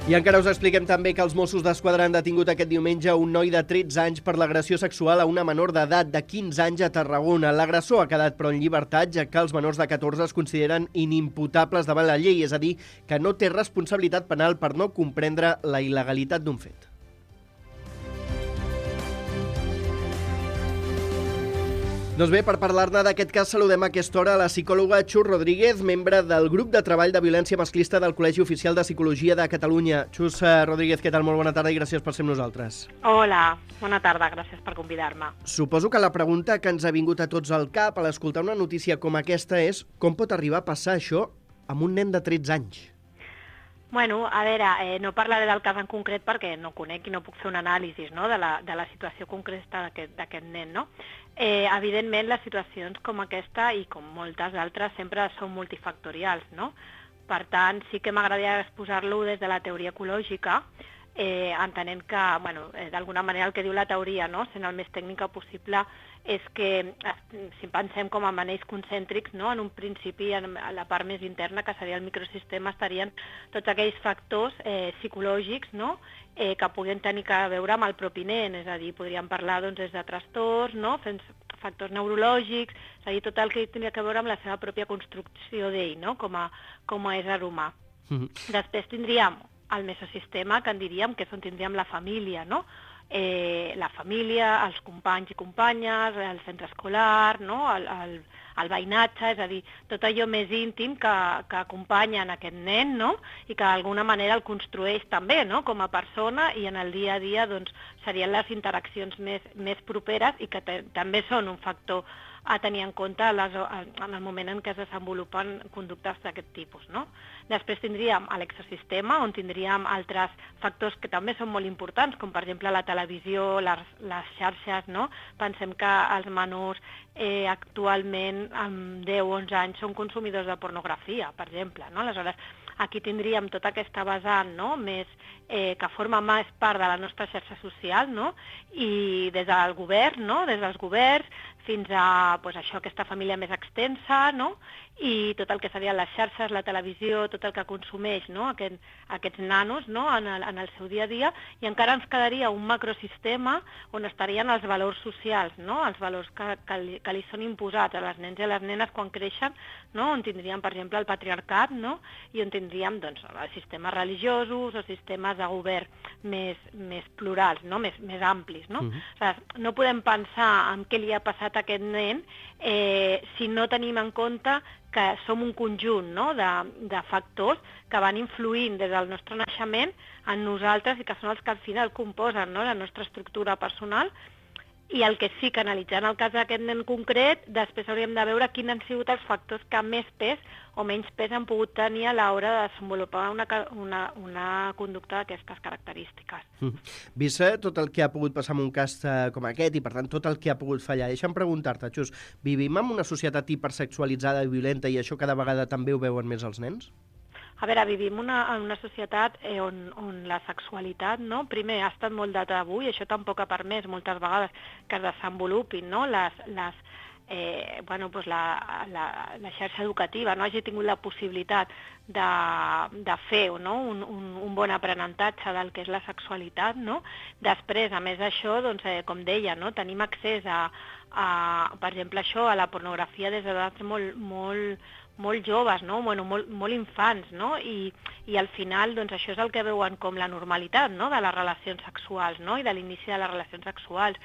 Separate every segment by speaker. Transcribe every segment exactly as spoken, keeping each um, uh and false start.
Speaker 1: I encara us expliquem també que els Mossos d'Esquadra han detingut aquest diumenge un noi de tretze anys per l'agressió sexual a una menor d'edat de quinze anys a Tarragona. L'agressor ha quedat però en llibertat, ja que els menors de catorze es consideren inimputables davant la llei, és a dir, que no té responsabilitat penal per no comprendre la il·legalitat d'un fet. Doncs bé, per parlar-ne d'aquest cas saludem a aquesta hora a la psicòloga Xus Rodríguez, membre del grup de treball de violència masclista del Col·legi Oficial de Psicologia de Catalunya. Xus Rodríguez, què tal? Molt bona tarda i gràcies per ser amb nosaltres.
Speaker 2: Hola, bona tarda, gràcies per convidar-me.
Speaker 1: Suposo que la pregunta que ens ha vingut a tots al cap a l'escoltar una notícia com aquesta és com pot arribar a passar això amb un nen de tretze anys?
Speaker 2: Bueno, a veure, eh, no parlaré del cas en concret perquè no conec i no puc fer un anàlisi, no, de, la, de la situació concreta d'aquest nen, no? Eh, evidentment, les situacions com aquesta i com moltes altres sempre són multifactorials, no? Per tant, sí que m'agradaria exposar-lo des de la teoria ecològica, eh, entenent que, bueno, eh, d'alguna manera el que diu la teoria, no, sent el més tècnica possible, és que si pensem com en anells concèntrics, no, en un principi, en la part més interna, que seria el microsistema, estarien tots aquells factors eh, psicològics, no, eh, que puguin tenir a veure amb el propi nen, és a dir, podríem parlar doncs, des de trastorns, no, factors neurològics, és a dir, tot el que tindria a veure amb la seva pròpia construcció d'ell, no, com a, com a ésser humà. Mm-hmm. Després tindríem el mesosistema, que en diríem que és on tindríem la família, no? Eh, la família, els companys i companyes, el centre escolar, no? el, el, el veïnatge, és a dir, tot allò més íntim que, que acompanya en aquest nen, no? I que d'alguna manera el construeix també, no? Com a persona, i en el dia a dia doncs, serien les interaccions més, més properes i que també són un factor a tenir en compte les, en el moment en què es desenvolupen conductes d'aquest tipus, no? Després tindríem l'exosistema, on tindríem altres factors que també són molt importants, com per exemple la televisió, les, les xarxes, no? Pensem que els menors eh, actualment amb deu o onze anys són consumidors de pornografia, per exemple, no? Aleshores, aquí tindríem tota aquesta vessant, no? Més, eh, que forma més part de la nostra xarxa social, no? I des del govern, no? Des dels governs fins a pues, això, aquesta família més extensa, no? I tot el que serien les xarxes, la televisió, tot el que consumeix, no? Aquest, aquests nanos, no? en, el, en el seu dia a dia, i encara ens quedaria un macrosistema on estarien els valors socials, no? Els valors que, que, li, que li són imposats a les nens i a les nenes quan creixen, no? On tindríem, per exemple, el patriarcat, no? I on tindríem doncs, els sistemes religiosos o sistemes de govern més, més plurals, no? més, més amplis. No? Uh-huh. O sigui, no podem pensar en què li ha passat a aquest nen eh, si no tenim en compte que som un conjunt, no? de, de factors que van influint des del nostre naixement en nosaltres i que són els que al final composen, no? La nostra estructura personal. I el que sí que analitzant el cas d'aquest nen concret, després hauríem de veure quins han sigut els factors que més pes o menys pes han pogut tenir a l'hora de desenvolupar una, una, una conducta d'aquestes característiques.
Speaker 1: Mm. Vist tot el que ha pogut passar en un cas com aquest i, per tant, tot el que ha pogut fallar, deixa'm preguntar-te, Xus, vivim en una societat hipersexualitzada i violenta i això cada vegada també ho veuen més els nens?
Speaker 2: A veure, vivim una, en una societat eh, on, on la sexualitat, no? Primer, ha estat molt de tabú i això tampoc ha permès moltes vegades que es desenvolupin, no? Les, les, eh, bueno, pues la, la, la xarxa educativa no hagi tingut la possibilitat de, de fer, no? un, un, un bon aprenentatge del que és la sexualitat. No? Després, a més d'això, doncs, eh, com deia, no? Tenim accés a, a, per exemple, això, a la pornografia des d'edats molt, molt, molt joves, no? Bueno, molt, molt infants, no? I, i al final doncs, això és el que veuen com la normalitat, no? De les relacions sexuals, no? I de l'inici de les relacions sexuals.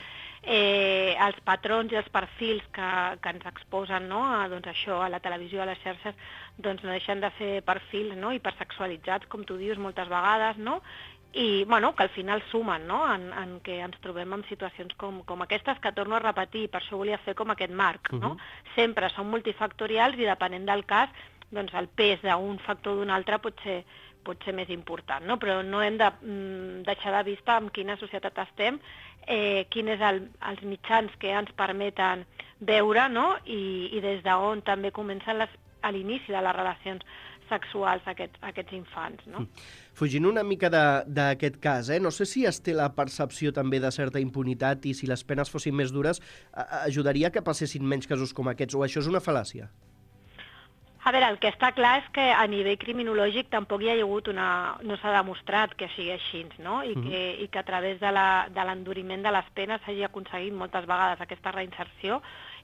Speaker 2: Eh, els patrons i els perfils que, que ens exposen, no? A, doncs, això, a la televisió, a les xarxes, doncs, no deixen de ser perfils, no? Hipersexualitzats, com tu dius moltes vegades, no? I bueno, que al final sumen, no? en, en què ens trobem en situacions com, com aquestes, que torno a repetir, per això volia fer com aquest marc. No? Uh-huh. Sempre són multifactorials i depenent del cas, doncs el pes d'un factor o d'un altre pot ser, pot ser més important, no? Però no hem de mm, deixar de vista en quina societat estem, eh, quin és el, els mitjans que ens permeten veure, no? I, i des d'on també comencen les, a l'inici de les relacions sexuals a aquests, a aquests infants, no?
Speaker 1: Fugint una mica d'aquest cas, eh? No sé si es té la percepció també de certa impunitat i si les penes fossin més dures, ajudaria que passessin menys casos com aquests, o això és una fal·làcia?
Speaker 2: A veure, el que està clar és que a nivell criminològic tampoc hi ha hagut una... no s'ha demostrat que sigui així, no? I, mm. que, i que a través de l'enduriment de, de les penes s'hagi aconseguit moltes vegades aquesta reinserció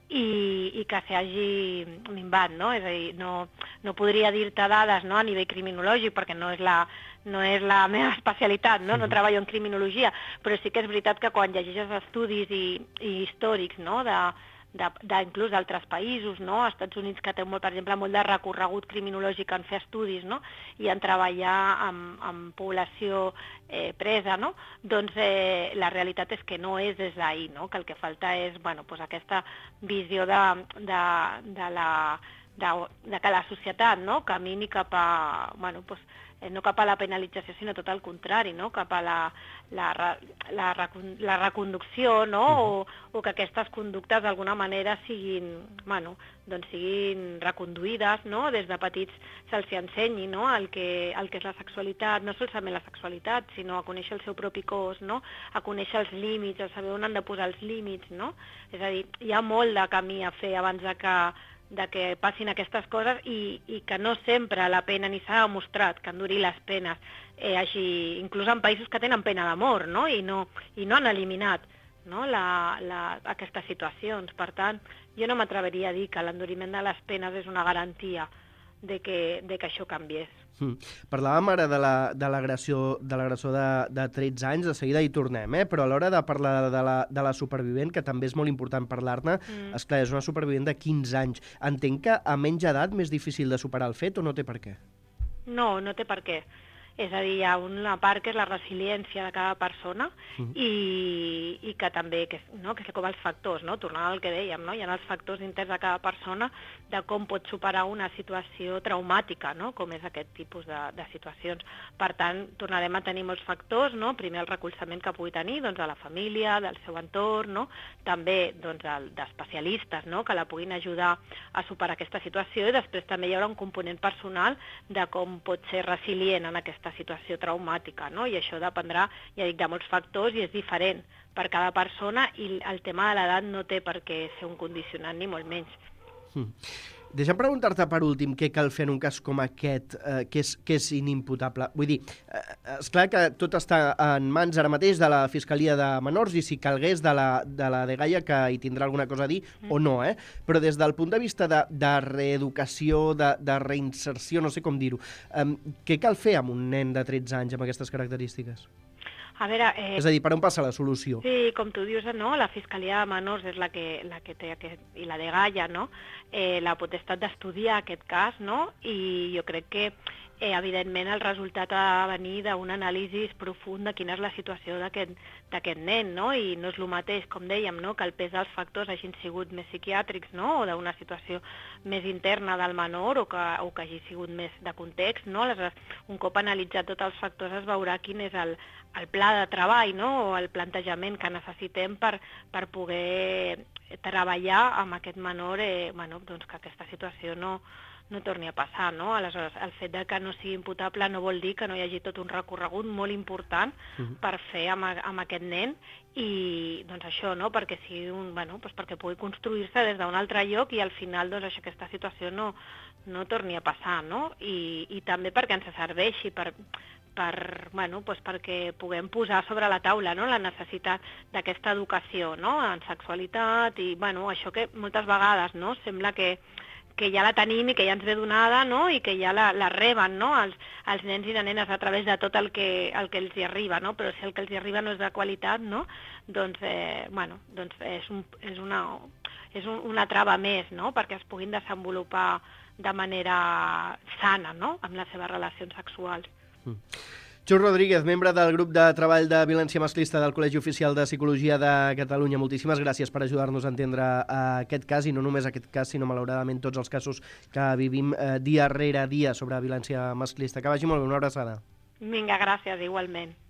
Speaker 2: i, i que s'hagi minvat, no? És a dir, no, no podria dir-te dades, no?, a nivell criminològic, perquè no és la, no és la meva especialitat, no? No treballo en criminologia, però sí que és veritat que quan llegeixes estudis i, i històrics, no?, de, de, de inclús d'altres països, no?, als Estats Units, que té, molt, per exemple, molt de recorregut criminològic en fer estudis, no?, i en treballar amb, amb població eh, presa, no?, doncs eh, la realitat és que no és des d'ahir, no?, que el que falta és, bueno, pues aquesta visió de, de, de la... De, de que la societat, no?, camini cap a, bueno, pues, eh, no cap a la penalització, sinó tot el contrari, no?, cap a la, la, la, la reconducció, no?, o, o que aquestes conductes d'alguna manera siguin, bueno, doncs siguin reconduïdes, no?, des de petits se'ls ensenyi, no?, el que, el que és la sexualitat, no solament la sexualitat, sinó a conèixer el seu propi cos, no?, a conèixer els límits, a saber on han de posar els límits, no?, és a dir, hi ha molt de camí a fer abans de que de que passin aquestes coses i, i que no sempre la pena, ni s'ha demostrat que endurir les penes, eh, així, inclús en països que tenen pena de mort, no?, i no, i no han eliminat, no?, la, la, aquestes situacions. Per tant, jo no m'atreveria a dir que l'enduriment de les penes és una garantia de que, de que això canviés.
Speaker 1: Mm. Parlàvem ara de l'agressió de l'agressor de, de tretze anys, de seguida hi tornem, eh? Però a l'hora de parlar de la, de la supervivent, que també és molt important parlar-ne, mm. esclar, és una supervivent de quinze anys. Entenc que a menys edat més difícil de superar el fet o no té per què?
Speaker 2: No, no té per què. És a dir, hi ha una part que és la resiliència de cada persona mm. i, i que també, que, no, que és com els factors, no? Tornant al que dèiem, no? Hi ha els factors interns de cada persona de com pot superar una situació traumàtica, no?, com és aquest tipus de, de situacions. Per tant, tornarem a tenir molts factors, no?, primer el recolzament que pugui tenir, doncs, de la família, del seu entorn, no?, també, doncs, d'especialistes, no?, que la puguin ajudar a superar aquesta situació, i després també hi haurà un component personal de com pot ser resilient en aquesta situació traumàtica, no?, i això dependrà, ja dic, de molts factors i és diferent per cada persona, i el tema de l'edat no té per què ser un condicionant ni molt menys.
Speaker 1: Mm. Deixa'm preguntar-te per últim què cal fer en un cas com aquest, eh, que, és, que és inimputable. Vull dir, eh, és clar que tot està en mans ara mateix de la Fiscalia de Menors i si calgués de la, de la dgaia, que hi tindrà alguna cosa a dir mm. o no, eh? Però des del punt de vista de, de reeducació, de, de reinserció, no sé com dir-ho, eh, què cal fer amb un nen de tretze anys amb aquestes característiques?
Speaker 2: A veure, eh,
Speaker 1: és a dir, per on passa la solució?
Speaker 2: Sí, com tu dius, no? La Fiscalia de Menors és la que, la que té aquest, i la dgaia, no?, eh, la potestat d'estudiar aquest cas, no?, i jo crec que eh, evidentment el resultat ha de venir d'un anàlisi profund de quina és la situació d'aquest nen, no?, i no és el mateix, com dèiem, no?, que el pes dels factors hagin sigut més psiquiàtrics, no?, o d'una situació més interna del menor, o que, o que hagi sigut més de context, no?, aleshores, un cop analitzat tots els factors es veurà quin és el, el pla de treball, no?, o el plantejament que necessitem per, per poder treballar amb aquest menor, eh, bueno, doncs que aquesta situació no, no torni a passar, no? Aleshores, el fet de que no sigui imputable no vol dir que no hi hagi tot un recorregut molt important uh-huh. per fer amb, amb aquest nen i, doncs això, no?, perquè sigui un, bueno, doncs perquè pugui construir-se des d'un altre lloc i al final, doncs, això, aquesta situació no, no torni a passar, no? I, i també perquè ens serveixi per... per, bueno, doncs perquè puguem posar sobre la taula, no?, la necessitat d'aquesta educació, no?, en sexualitat i, bueno, això que moltes vegades, no?, sembla que, que ja la tenim i que ja ens ve donada, no?, i que ja la, la reben, no?, els, els nens i les nenes a través de tot el que, el que els hi arriba, no?, però si el que els hi arriba no és de qualitat, no?, doncs, eh, bueno, doncs és, un, és, una, és un, una trava més, no?, perquè es puguin desenvolupar de manera sana, no?, amb les seves relacions sexuals.
Speaker 1: Xus Rodríguez, membre del grup de treball de violència masclista del Col·legi Oficial de Psicologia de Catalunya. Moltíssimes gràcies per ajudar-nos a entendre aquest cas, i no només aquest cas, sinó malauradament tots els casos que vivim dia rere dia sobre violència masclista. Que vagi molt bé, una abraçada.
Speaker 2: Vinga, gràcies, igualment.